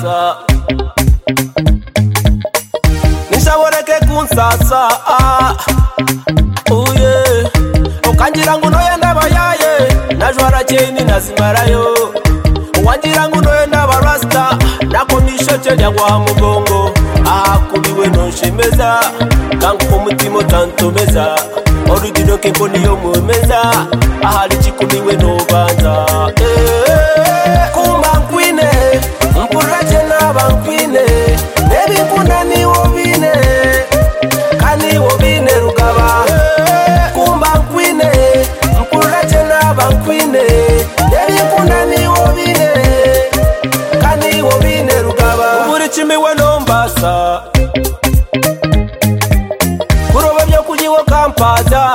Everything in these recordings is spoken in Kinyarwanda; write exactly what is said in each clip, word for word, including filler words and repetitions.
kunsasa nishaboreke kunsasa oh yeah ukangira ngo noye ndabayaye najwara cheni nazimarayo wangira ngo noye ndabarasta nakomisho cyo kwa mugongo akubiwe nonshemeza kangu umutima tantomeza orudino kembo niyo mwemeza ahali chikumiwe no banza eh kumankwine mpuraje nabankwine nebikunda ni wobine kani wobine rugaba kumankwine mpuraje nabankwine nebikunda ni wobine kani wobine rugaba muri chimiwe no mbasa kuroba byo kujiwo kampaza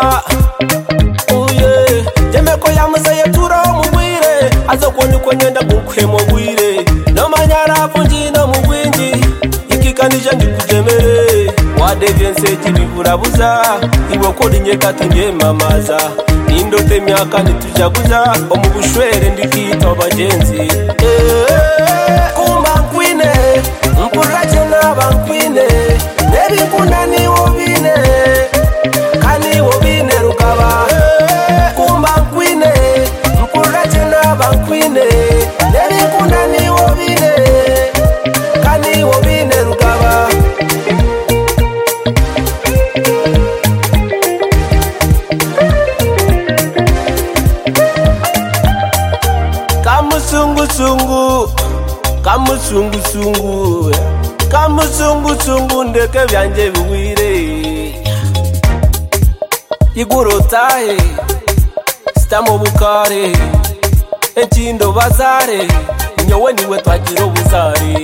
uye jemeko yamuseye turo mugwire azokoni ko nyenda gukwemo gwire no manyara funjino mugwinji ikikanije ndikujemere wadevense kibiburabuza iwo korinye katinge mamaza indo temyaka nitujaguza omubushwere ndikito bagenzi eh kumankwine mpuraje nabankwine nebikunda ni wobine kani wobine rukaba kumankwine mpuraje nabankwine nebikunda ni wobine kani wobine rukaba kamusungu sungu kamusungu sungu kamusungu sungu ndeke byanje biwire igurotahe stamo bukare enchindo bazare nyowe niwe twagira ubuzare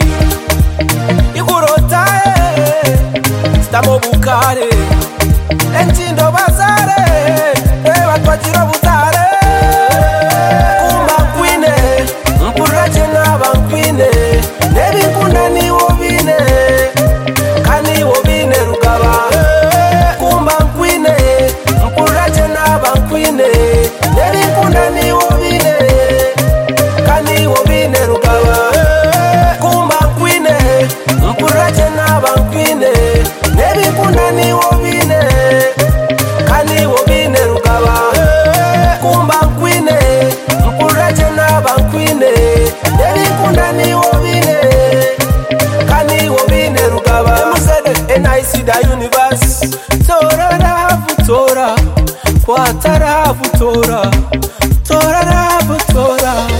igurotahe stamo bukare enchindo bazare eba twagira ubuzare kumankwine mpuraje nabankwine nebikunda ni wobine kani wobine rugaba kumankwine mpuraje nabankwine nebikunda ni wobine kani wobine rugaba kumankwine mpuraje nabankwine nebikunda ni wobine kani wobine rugaba kumankwine mpuraje nabankwine nebikunda ni wobine kani wobine rugaba emusede and I see the universe tora rafu tora kwatara futora tora rafu tora